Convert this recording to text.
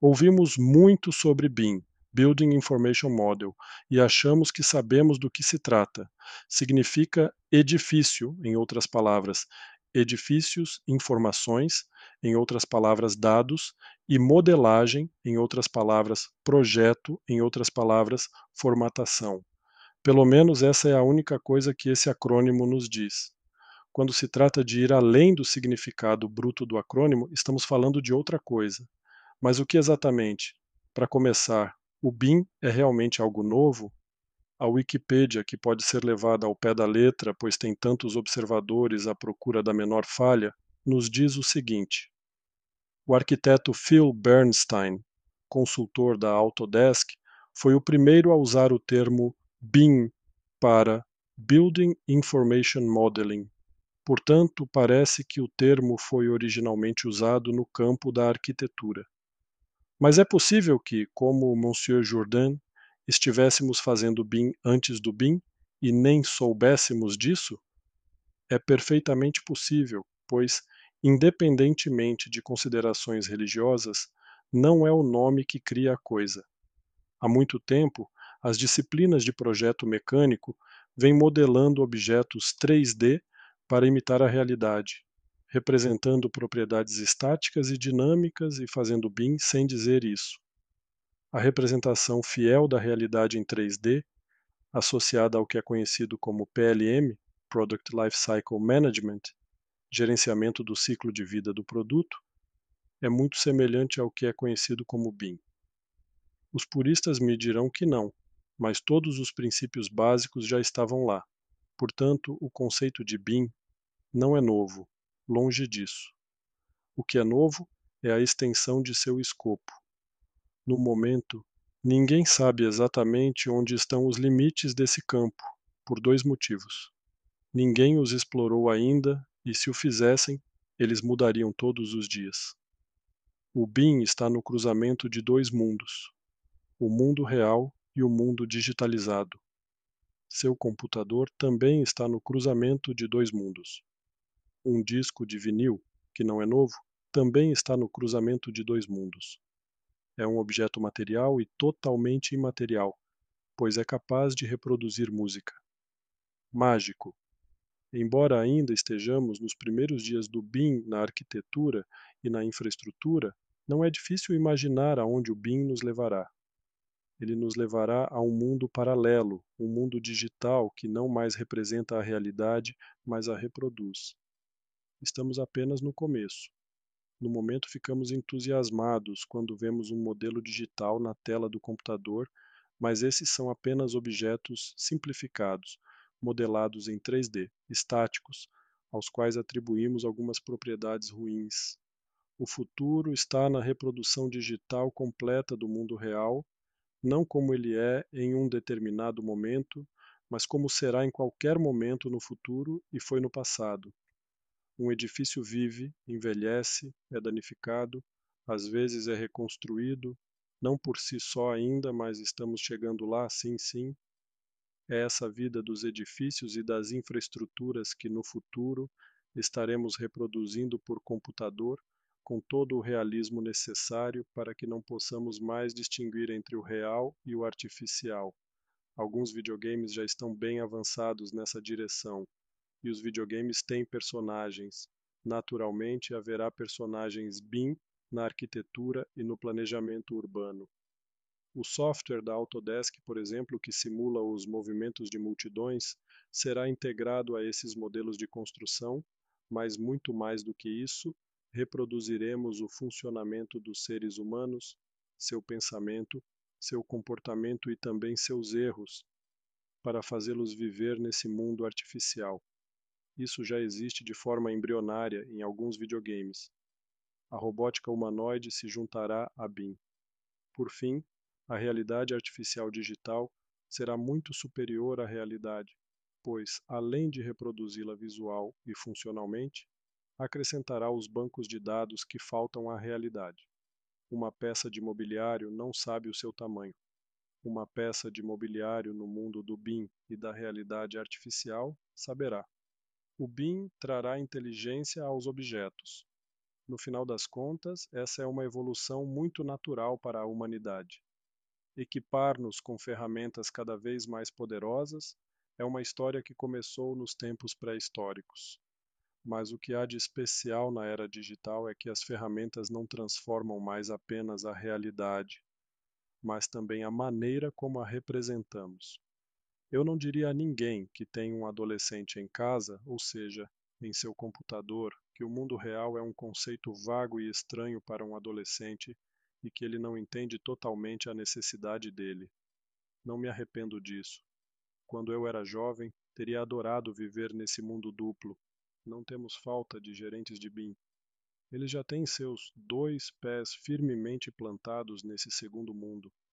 Ouvimos muito sobre BIM, Building Information Model, e achamos que sabemos do que se trata. Significa edifício, em outras palavras, edifícios, informações, em outras palavras, dados, e modelagem, em outras palavras, projeto, em outras palavras, formatação. Pelo menos essa é a única coisa que esse acrônimo nos diz. Quando se trata de ir além do significado bruto do acrônimo, estamos falando de outra coisa. Mas o que exatamente? Para começar, o BIM é realmente algo novo? A Wikipédia, que pode ser levada ao pé da letra, pois tem tantos observadores à procura da menor falha, nos diz o seguinte: o arquiteto Phil Bernstein, consultor da Autodesk, foi o primeiro a usar o termo BIM para Building Information Modeling. Portanto, parece que o termo foi originalmente usado no campo da arquitetura. Mas é possível que, como Monsieur Jourdain, estivéssemos fazendo BIM antes do BIM e nem soubéssemos disso? É perfeitamente possível, pois, independentemente de considerações religiosas, não é o nome que cria a coisa. Há muito tempo, as disciplinas de projeto mecânico vêm modelando objetos 3D para imitar a realidade, representando propriedades estáticas e dinâmicas e fazendo BIM sem dizer isso. A representação fiel da realidade em 3D, associada ao que é conhecido como PLM, Product Lifecycle Management, gerenciamento do ciclo de vida do produto, é muito semelhante ao que é conhecido como BIM. Os puristas me dirão que não, mas todos os princípios básicos já estavam lá. Portanto, o conceito de BIM não é novo, longe disso. O que é novo é a extensão de seu escopo. No momento, ninguém sabe exatamente onde estão os limites desse campo, por dois motivos. Ninguém os explorou ainda e, se o fizessem, eles mudariam todos os dias. O BIM está no cruzamento de dois mundos, o mundo real e o mundo digitalizado. Seu computador também está no cruzamento de dois mundos. Um disco de vinil, que não é novo, também está no cruzamento de dois mundos. É um objeto material e totalmente imaterial, pois é capaz de reproduzir música. Mágico. Embora ainda estejamos nos primeiros dias do BIM na arquitetura e na infraestrutura, não é difícil imaginar aonde o BIM nos levará. Ele nos levará a um mundo paralelo, um mundo digital que não mais representa a realidade, mas a reproduz. Estamos apenas no começo. No momento ficamos entusiasmados quando vemos um modelo digital na tela do computador, mas esses são apenas objetos simplificados, modelados em 3D, estáticos, aos quais atribuímos algumas propriedades ruins. O futuro está na reprodução digital completa do mundo real, não como ele é em um determinado momento, mas como será em qualquer momento no futuro e foi no passado. Um edifício vive, envelhece, é danificado, às vezes é reconstruído, não por si só ainda, mas estamos chegando lá, sim, sim. É essa vida dos edifícios e das infraestruturas que no futuro estaremos reproduzindo por computador com todo o realismo necessário para que não possamos mais distinguir entre o real e o artificial. Alguns videogames já estão bem avançados nessa direção, e os videogames têm personagens. Naturalmente, haverá personagens BIM na arquitetura e no planejamento urbano. O software da Autodesk, por exemplo, que simula os movimentos de multidões, será integrado a esses modelos de construção, mas muito mais do que isso, reproduziremos o funcionamento dos seres humanos, seu pensamento, seu comportamento e também seus erros, para fazê-los viver nesse mundo artificial. Isso já existe de forma embrionária em alguns videogames. A robótica humanoide se juntará a BIM. Por fim, a realidade artificial digital será muito superior à realidade, pois, além de reproduzi-la visual e funcionalmente, acrescentará os bancos de dados que faltam à realidade. Uma peça de mobiliário não sabe o seu tamanho. Uma peça de mobiliário no mundo do BIM e da realidade artificial saberá. O BIM trará inteligência aos objetos. No final das contas, essa é uma evolução muito natural para a humanidade. Equipar-nos com ferramentas cada vez mais poderosas é uma história que começou nos tempos pré-históricos. Mas o que há de especial na era digital é que as ferramentas não transformam mais apenas a realidade, mas também a maneira como a representamos. Eu não diria a ninguém que tem um adolescente em casa, ou seja, em seu computador, que o mundo real é um conceito vago e estranho para um adolescente e que ele não entende totalmente a necessidade dele. Não me arrependo disso. Quando eu era jovem, teria adorado viver nesse mundo duplo. Não temos falta de gerentes de BIM. Eles já têm seus 2 pés firmemente plantados nesse segundo mundo.